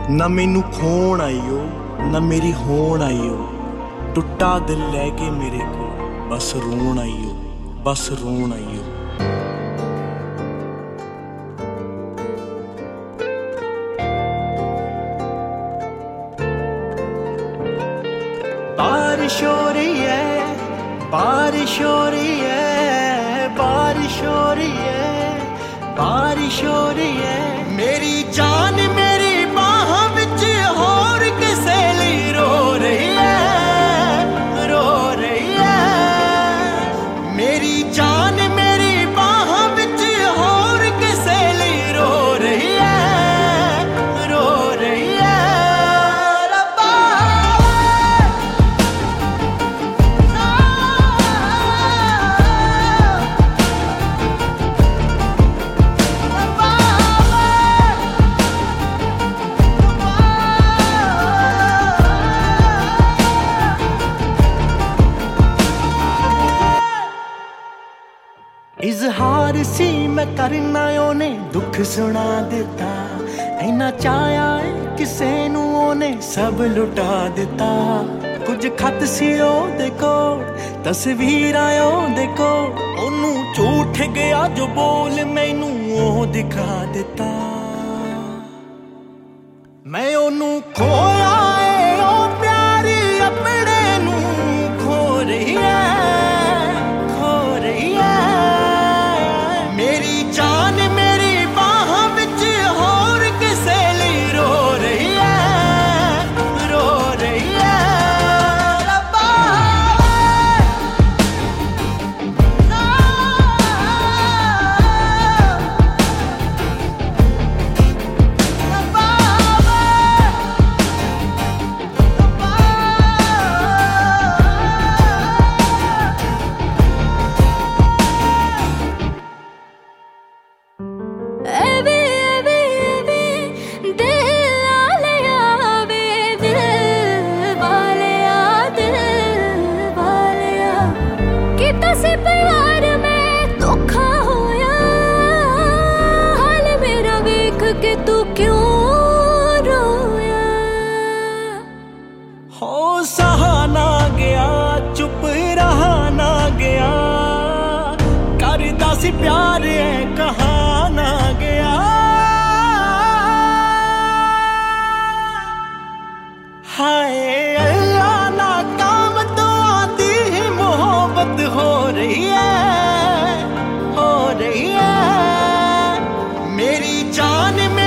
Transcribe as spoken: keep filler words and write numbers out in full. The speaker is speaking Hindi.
ना मैनू खोण आईओ ना मेरी होण आईओ, टुट्टा दिल लैके मेरे को बस रोण आईओ, बस रोण आईओ। बारिश हो रही है, बारिश हो रही है, बारिश हो रही है, बारिश हो रही है। मेरी जान मेरी बाह विच होर किसे लई रो रही है, रो रही है। मेरी जान मेरी बाह विच होर किसे लई रो रही है, रो रही है। इजहार सी मैं करना ओने दुख सुना दिता, इना चाया किसे नू ओने सब लुटा दिता। कुछ खत सी ओदे कोल, तस्वीरां ओदे कोल, ओनू झूठ गया जो बोल मैनू ओ दिखा दिता। मैं ओनू खोया ए ओ प्यारी अपने नू खो रही है, खो रही है। मेरी जान मेरी बाह विच होर किसे लई रो रही है, रो रही है। रब्बा तू क्यों रोया? हो सहा ना गया, चुप रहा ना गया, करदा सी प्यार है कहा ना गया। हाय अल्लाह ना काम तो आती ही मोहब्बत हो रही है, हो रही है। मेरी जान में